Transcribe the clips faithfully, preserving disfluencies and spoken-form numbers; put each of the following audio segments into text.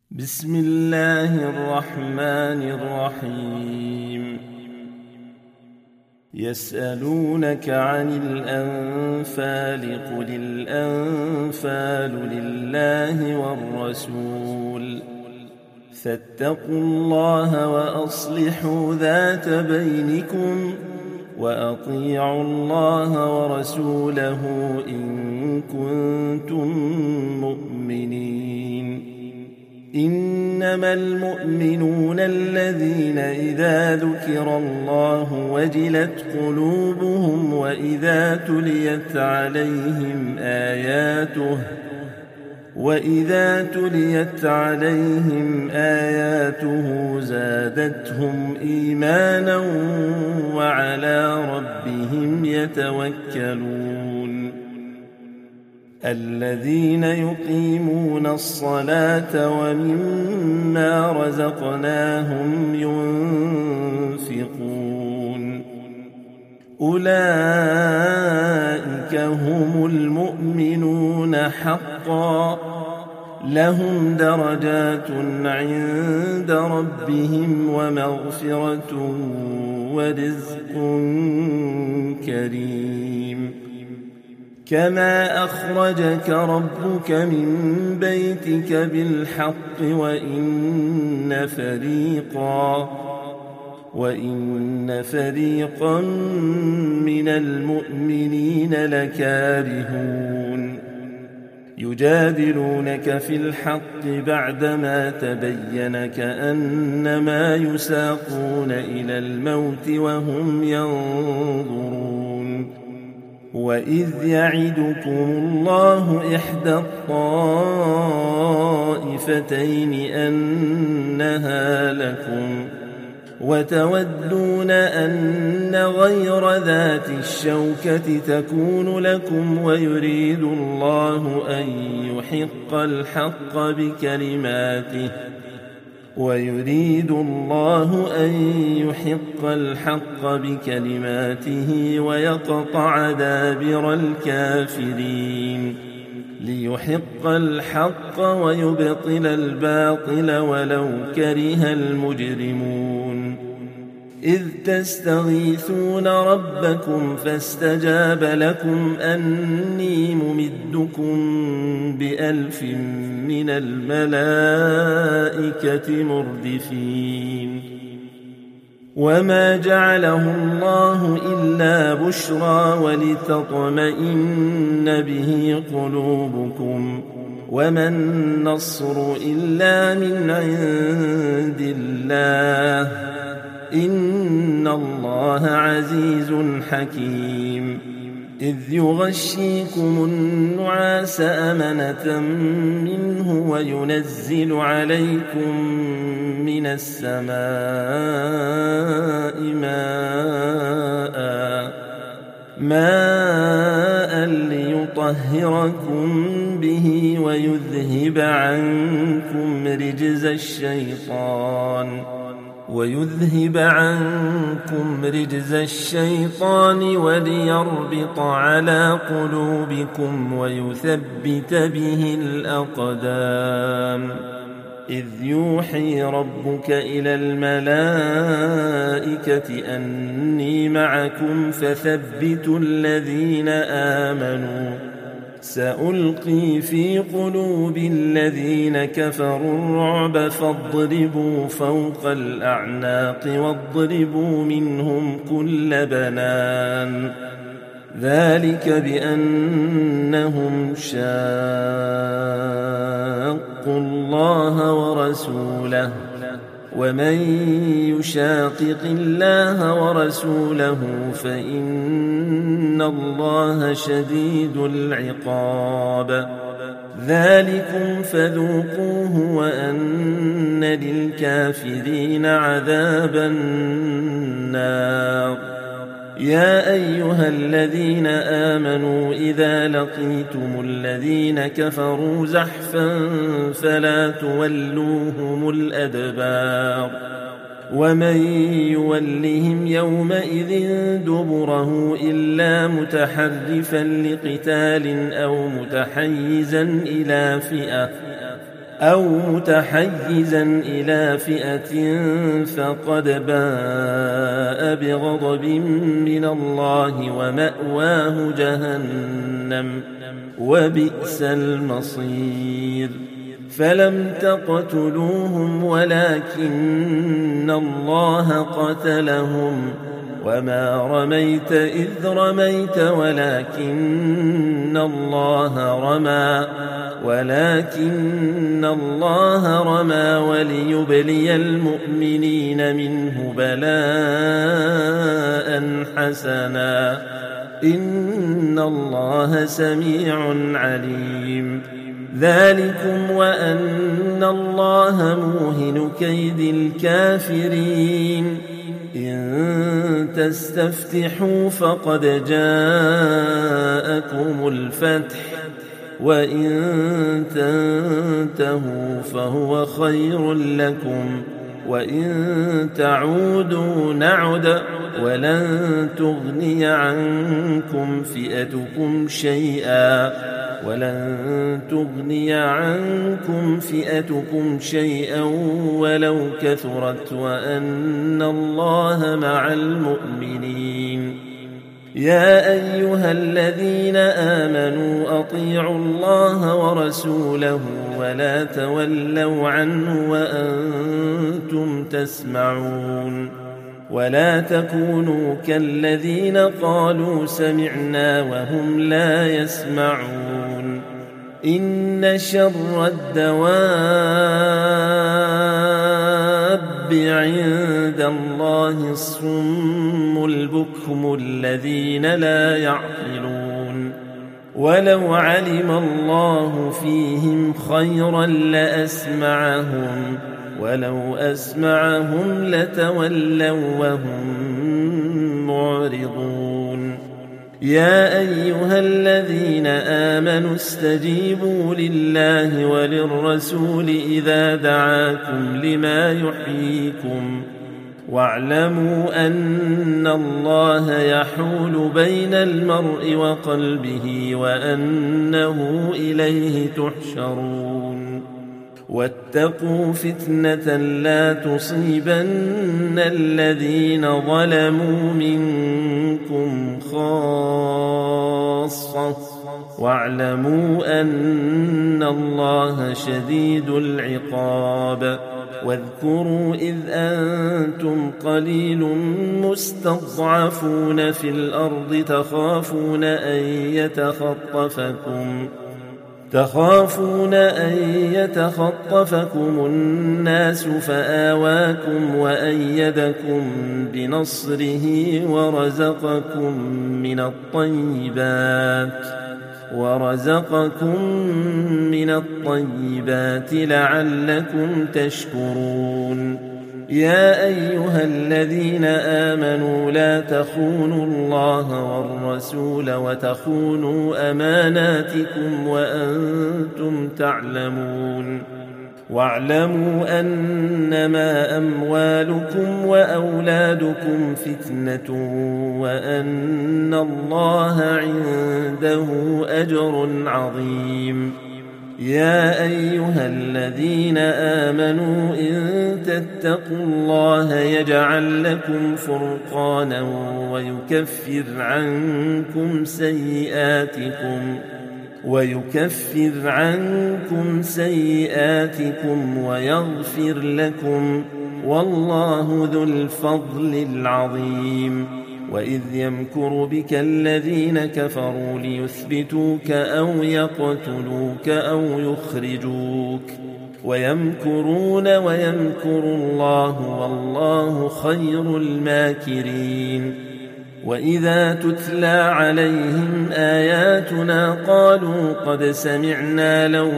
بسم الله الرحمن الرحيم. يسألونك عن الأنفال قل الأنفال لله والرسول فاتقوا الله وأصلحوا ذات بينكم وأطيعوا الله ورسوله إن كنتم مؤمنين. إنما المؤمنون الذين إذا ذكر الله وجلت قلوبهم وإذا تليت عليهم آياته وإذا تليت عليهم آياته زادتهم إيمانا وعلى ربهم يتوكلون. الذين يقيمون الصلاة ومما رزقناهم ينفقون أولئك هم المؤمنون حقا لهم درجات عند ربهم ومغفرة ورزق كريم. كما أخرجك ربك من بيتك بالحق وإن فريقا وإن فريقا من المؤمنين لكارهون يجادلونك في الحق بعدما تبين كأنما يساقون إلى الموت وهم ينظرون. وإذ يعدكم الله إحدى الطائفتين أنها لكم وتودون أن غير ذات الشوكة تكون لكم ويريد الله أن يحق الحق بكلماته ويريد الله أن يحق الحق بكلماته ويقطع دابر الكافرين ليحق الحق ويبطل الباطل ولو كره المجرمون. إذ تستغيثون ربكم فاستجاب لكم أني ممدكم بألف من الملائكة مردفين. وما جعله الله إلا بشرى ولتطمئن به قلوبكم وما النصر إلا من عند الله إن الله عزيز حكيم. إذ يغشيكم النعاس أمنة منه وينزل عليكم من السماء ماء ماء ليطهركم به ويذهب عنكم رجز الشيطان ويذهب عنكم رجز الشيطان وليربط على قلوبكم ويثبت به الأقدام. إذ يوحي ربك إلى الملائكة أني معكم فثبتوا الذين آمنوا سألقي في قلوب الذين كفروا الرعب فاضربوا فوق الأعناق واضربوا منهم كل بنان ذلك بأنهم شاقوا الله ورسوله ومن يشاقق الله ورسوله فإن الله شديد العقاب. ذلكم فذوقوه وأن للكافرين عذاب النار. يا أيها الذين آمنوا إذا لقيتم الذين كفروا زحفا فلا تولوهم الأدبار ومن يولهم يومئذ دبره إلا متحرفا لقتال أو متحيزا إلى فئة أو متحيزا إلى فئة فقد باء بغضب من الله ومأواه جهنم وبئس المصير فلم تقتلوهم ولكن الله قتلهم وما رميت إذ رميت ولكن الله رمى ولكن الله رمى وليبلي المؤمنين منه بلاء حسنا إن الله سميع عليم ذلكم وأن الله موهن كيد الكافرين إن تستفتحوا فقد جاءكم الفتح وإن تنتهوا فهو خير لكم وإن تعودوا نعد ولن تغني عنكم فئتكم شيئا ولن تغني عنكم فئتكم شيئا ولو كثرت وأن الله مع المؤمنين يا أيها الذين آمنوا أطيعوا الله ورسوله ولا تولوا عنه وأنتم تسمعون ولا تكونوا كالذين قالوا سمعنا وهم لا يسمعون إن شر الدواب عند الله الصم البكم الذين لا يعقلون ولو علم الله فيهم خيرا لأسمعهم ولو أسمعهم لتولوا وهم معرضون يا أيها الذين آمنوا استجيبوا لله وللرسول إذا دعاكم لما يحييكم واعلموا أن الله يحول بين المرء وقلبه وأنه إليه تحشرون واتقوا فتنة لا تصيبن الذين ظلموا منكم خاصة واعلموا أن الله شديد العقاب واذكروا إذ أنتم قليل مستضعفون في الأرض تخافون أن يتخطفكم تخافون أن يتخطفكم الناس فآواكم وأيدكم بنصره ورزقكم من الطيبات ورزقكم من الطيبات لعلكم تشكرون يا أيها الذين آمنوا لا تخونوا الله والرسول وتخونوا أماناتكم وأنتم تعلمون واعلموا أنما أموالكم وأولادكم فتنة وأن الله عنده أجر عظيم يا أيها الذين آمنوا إن تتقوا الله يجعل لكم فرقانا ويكفر عنكم سيئاتكم ويكفر عنكم سيئاتكم ويغفر لكم والله ذو الفضل العظيم وإذ يمكر بك الذين كفروا ليثبتوك أو يقتلوك أو يخرجوك ويمكرون ويمكر الله والله خير الماكرين وإذا تتلى عليهم آياتنا قالوا قد سمعنا لو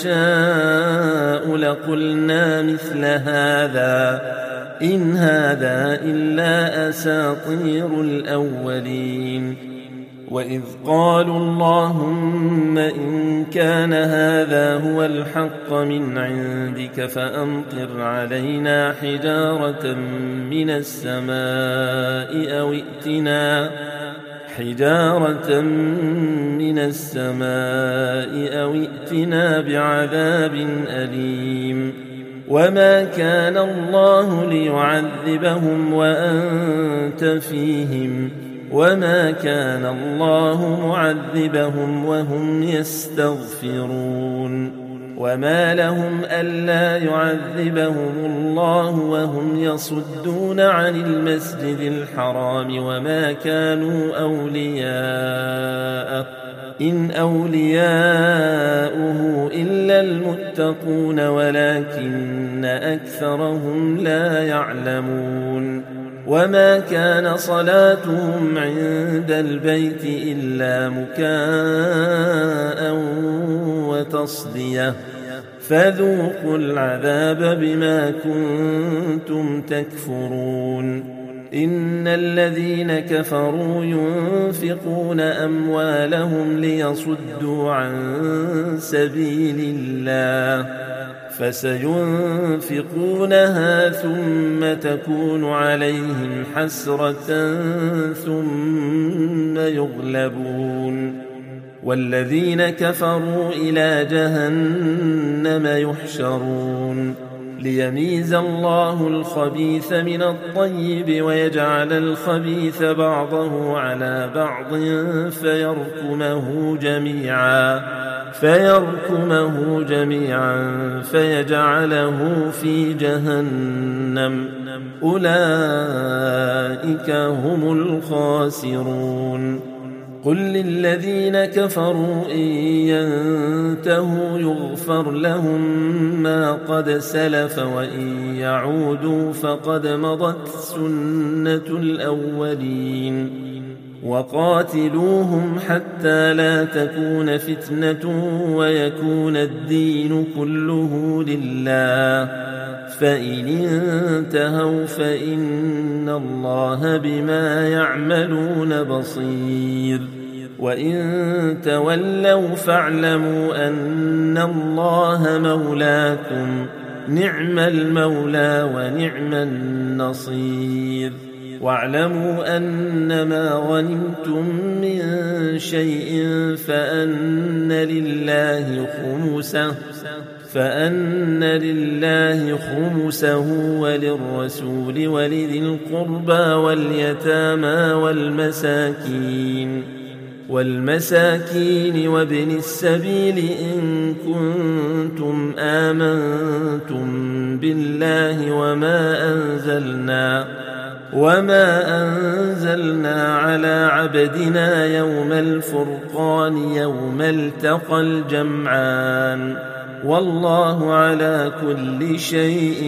نشاء لقلنا مثل هذا إن هذا إلا أساطير الأولين وإذ قالوا اللهم إن كان هذا هو الحق من عندك فأمطر علينا حجارة من السماء أو ائتنا حجارة من السماء أو ائتنا بعذاب أليم وما كان الله ليعذبهم وأنت فيهم وما كان الله معذبهم وهم يستغفرون وما لهم ألا يعذبهم الله وهم يصدون عن المسجد الحرام وما كانوا أولياءه إن أولياؤه إلا المتقون ولكن أكثرهم لا يعلمون وما كان صلاتهم عند البيت إلا مكاء وتصدية فذوقوا العذاب بما كنتم تكفرون إن الذين كفروا ينفقون أموالهم ليصدوا عن سبيل الله فسينفقونها ثم تكون عليهم حسرة ثم يغلبون والذين كفروا إلى جهنم يحشرون ليميز الله الخبيث من الطيب ويجعل الخبيث بعضه على بعض فيركمه جميعا فيركمه جميعا فيجعله في جهنم أولئك هم الخاسرون قل للذين كفروا إن ينتهوا يغفر لهم ما قد سلف وإن يعودوا فقد مضت سنة الأولين وقاتلوهم حتى لا تكون فتنة ويكون الدين كله لله فإن انتهوا فإن الله بما يعملون بصير وإن تولوا فاعلموا أن الله مولاكم نعم المولى ونعم النصير واعلموا أنما غنمتم من شيء فأن لله خمسه فأن لله خمسه وللرسول ولذي القربى واليتامى والمساكين والمساكين وابن السبيل إن كنتم آمنتم بالله وما أنزلنا وما أنزلنا على عبدنا يوم الفرقان يوم التقى الجمعان والله على كل شيء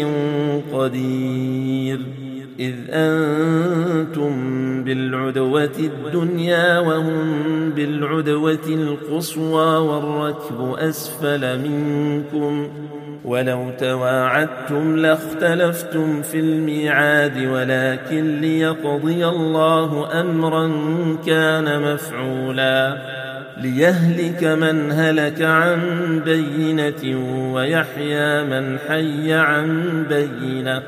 قدير إذ أنتم بالعدوة الدنيا وهم بالعدوة القصوى والركب أسفل منكم ولو تواعدتم لاختلفتم في الميعاد ولكن ليقضي الله أمرا كان مفعولا ليهلك من هلك عن بينة ويحيى من حي عن بينة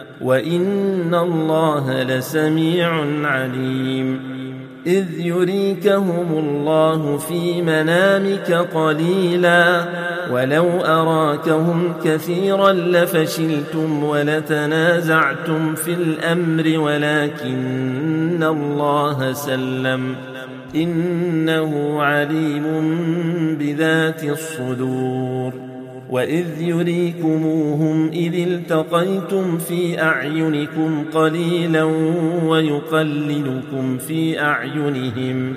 وإن الله لسميع عليم إذ يريكهم الله في منامك قليلا ولو أراكهم كثيرا لفشلتم ولتنازعتم في الأمر ولكن الله سلم إنه عليم بذات الصدور وإذ يريكموهم إذ التقيتم في أعينكم قليلا ويقللكم في أعينهم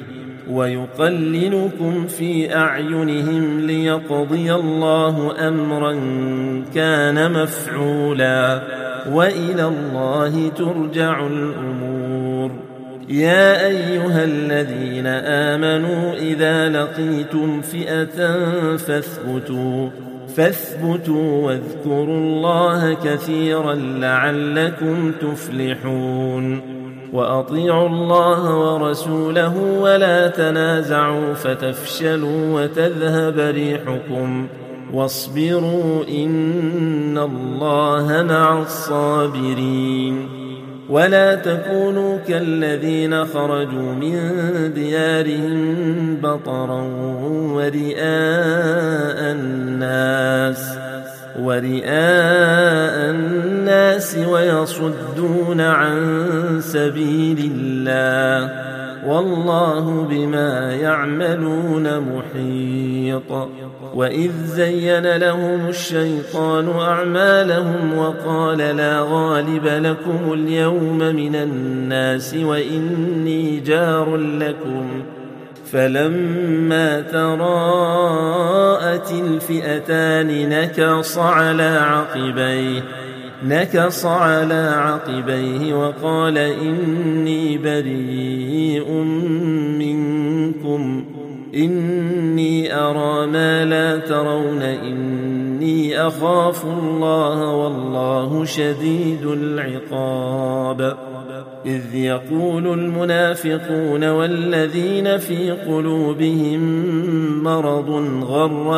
ويقللكم في أعينهم ليقضي الله أمرا كان مفعولا وإلى الله ترجع الأمور يا أيها الذين آمنوا إذا لقيتم فئة فاثبتوا فاثبتوا واذكروا الله كثيرا لعلكم تفلحون وأطيعوا الله ورسوله ولا تنازعوا فتفشلوا وتذهب ريحكم واصبروا إن الله مع الصابرين ولا تكونوا كالذين خرجوا من ديارهم بطرا ورئاء الناس ورئاء الناس ويصدون عن سبيل الله والله بما يعملون محيط. وإذ زين لهم الشيطان أعمالهم وقال لا غالب لكم اليوم من الناس وإني جار لكم فلما تراءت الفئتان نكص على عقبيه نكص على عقبيه وقال إني بريء منكم إني أرى ما لا ترون إني أخاف الله والله شديد العقاب. إذ يقول المنافقون والذين في قلوبهم مرض غر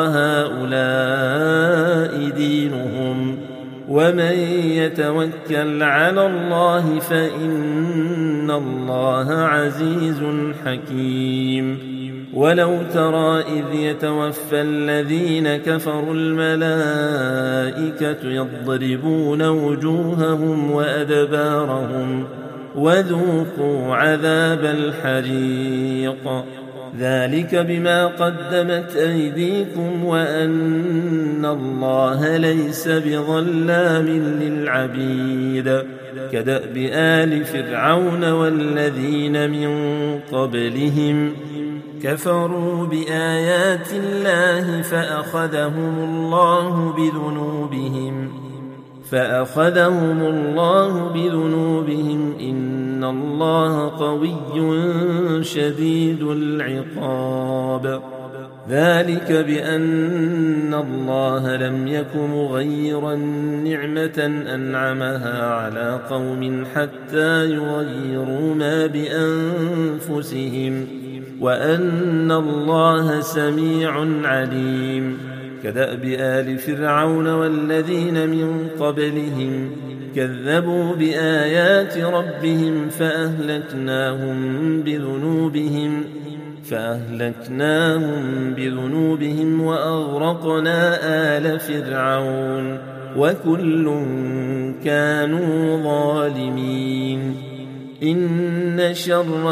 هؤلاء دينهم ومن يتوكل على الله فإن الله عزيز حكيم. ولو ترى إذ يتوفى الذين كفروا الملائكة يضربون وجوههم وأدبارهم وذوقوا عذاب الحريق ذلك بما قدمت أيديكم وأن الله ليس بظلام للعبيد. كدأب آل فرعون والذين من قبلهم كفروا بآيات الله فأخذهم الله بذنوبهم فأخذهم الله بذنوبهم إن الله قوي شديد العقاب. ذلك بأن الله لم يك مغيرا نعمة أنعمها على قوم حتى يغيروا ما بأنفسهم وأن الله سميع عليم. كدأب آل فرعون والذين من قبلهم كذبوا بآيات ربهم فأهلكناهم بذنوبهم فأهلكناهم بذنوبهم وأغرقنا آل فرعون وكل كانوا ظالمين. إن شر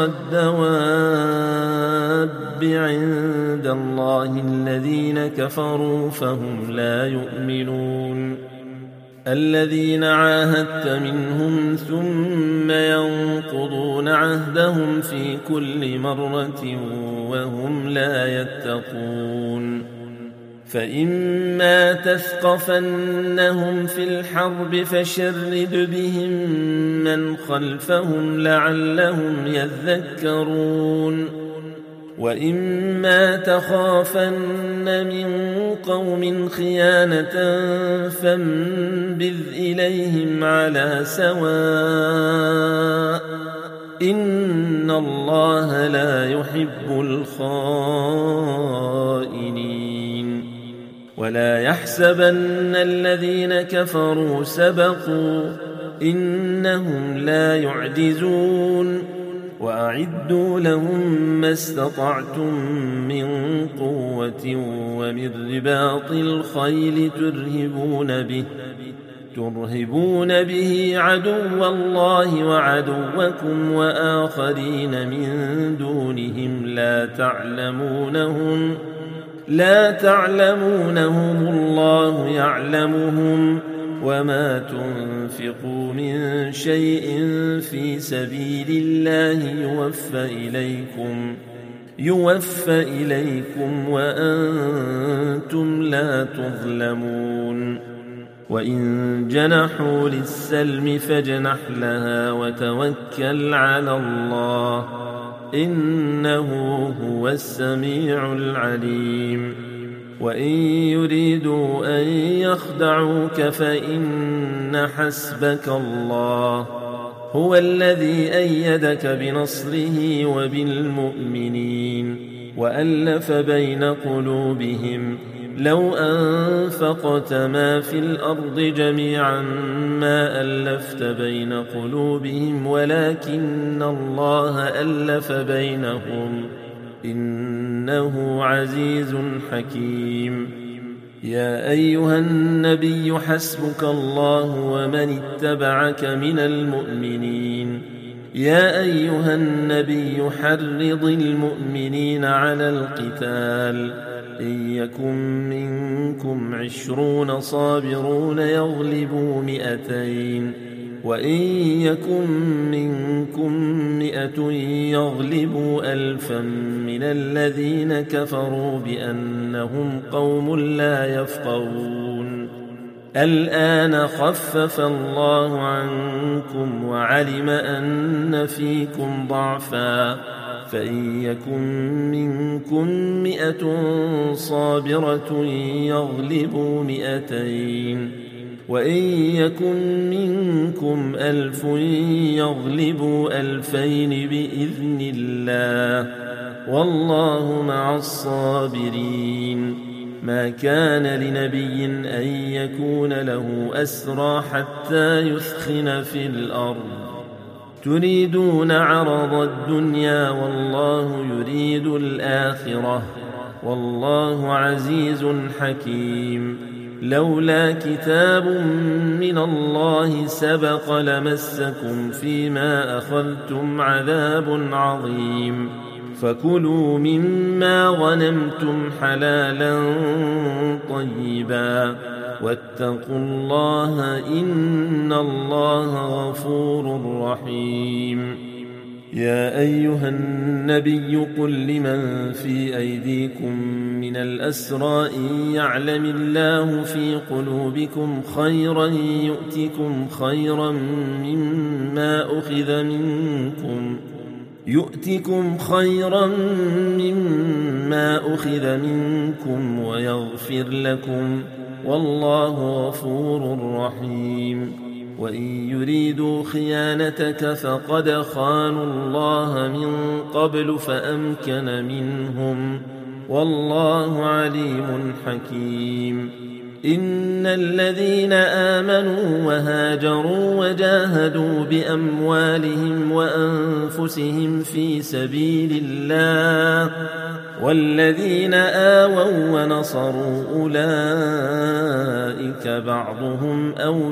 الدواب عند الله الذين كفروا فهم لا يؤمنون. الذين عاهدت منهم ثم ينقضون عهدهم في كل مرة وهم لا يتقون. فإما تثقفنهم في الحرب فشرد بهم من خلفهم لعلهم يذكرون. وإما تخافن من قوم خيانة فانبذ إليهم على سواء إن الله لا يحب الخائنين. ولا يحسبن الذين كفروا سبقوا إنهم لا يعجزون. وأعدوا لهم ما استطعتم من قوة ومن رباط الخيل ترهبون به ترهبون به عدو الله وعدوكم وآخرين من دونهم لا تعلمونهم لا تعلمونهم الله يعلمهم وما تنفقوا من شيء في سبيل الله يوفى إليكم يوفى إليكم وأنتم لا تظلمون. وإن جنحوا للسلم فاجنح لها وتوكل على الله إنه هو السميع العليم. وإن يريدوا أن يخدعوك فإن حسبك الله هو الذي أيدك بنصره وبالمؤمنين وألف بين قلوبهم لو أنفقت ما في الأرض جميعا ما ألفت بين قلوبهم ولكن الله ألف بينهم إنه عزيز حكيم. يا أيها النبي حسبك الله ومن اتبعك من المؤمنين. يا أيها النبي حرض المؤمنين على القتال إن يكن منكم عشرون صابرون يغلبوا مئتين وإن يكن منكم مئة يغلبوا ألفا من الذين كفروا بأنهم قوم لا يفقهون. الآن خفف الله عنكم وعلم أن فيكم ضعفا فإن يكن منكم مئة صابرة يغلبوا مئتين وإن يكن منكم ألف يغلبوا ألفين بإذن الله والله مع الصابرين. ما كان لنبي أن يكون له أسرى حتى يثخن في الأرض تريدون عرض الدنيا والله يريد الآخرة والله عزيز حكيم. لولا كتاب من الله سبق لمسكم فيما أخذتم عذاب عظيم فكلوا مما غنمتم حلالا طيبا واتقوا الله إن الله غفور رحيم. يا أيها النبي قل لمن في أيديكم من الأسرى إن يعلم الله في قلوبكم خيرا يؤتكم خيرا مما أخذ منكم يؤتكم خيرا مما أخذ منكم ويغفر لكم والله غفور رحيم. وإن يريدوا خيانتك فقد خانوا الله من قبل فأمكن منهم والله عليم حكيم. إن الذين آمنوا وهاجروا وجاهدوا بأموالهم وأنفسهم في سبيل الله والذين آووا ونصروا أولئك بعضهم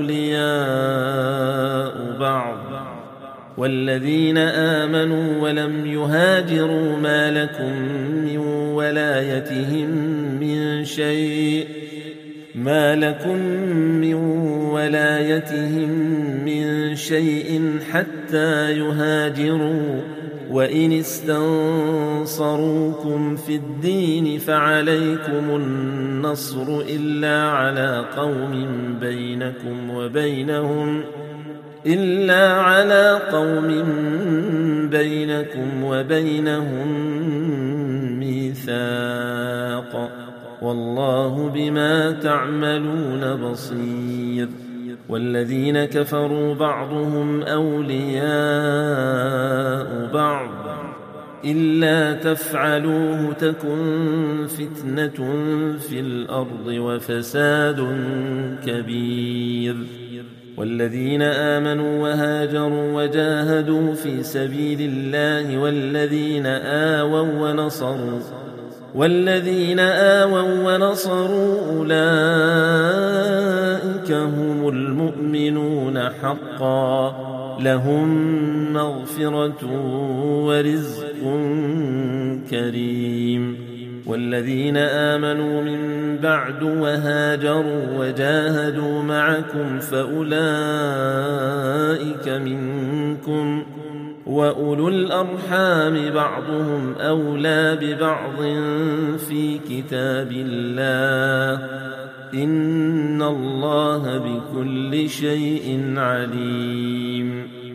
أولياء بعض والذين آمنوا ولم يهاجروا ما لكم من ولايتهم من شيء ما لكم من ولايتهم من شيء حتى يهاجروا وإن استنصروكم في الدين فعليكم النصر إلا على قوم بينكم وبينهم إلا على قوم بينكم وبينهم ميثاق والله بما تعملون بصير. والذين كفروا بعضهم أولياء بعض إلا تفعلوه تكن فتنة في الأرض وفساد كبير. والذين آمنوا وهاجروا وجاهدوا في سبيل الله والذين آووا ونصروا والذين آووا ونصروا أولئك هم المؤمنون حقا لهم مغفرة ورزق كريم. والذين آمنوا من بعد وهاجروا وجاهدوا معكم فأولئك منكم وأولو الأرحام بعضهم أولى ببعض في كتاب الله إن الله بكل شيء عليم.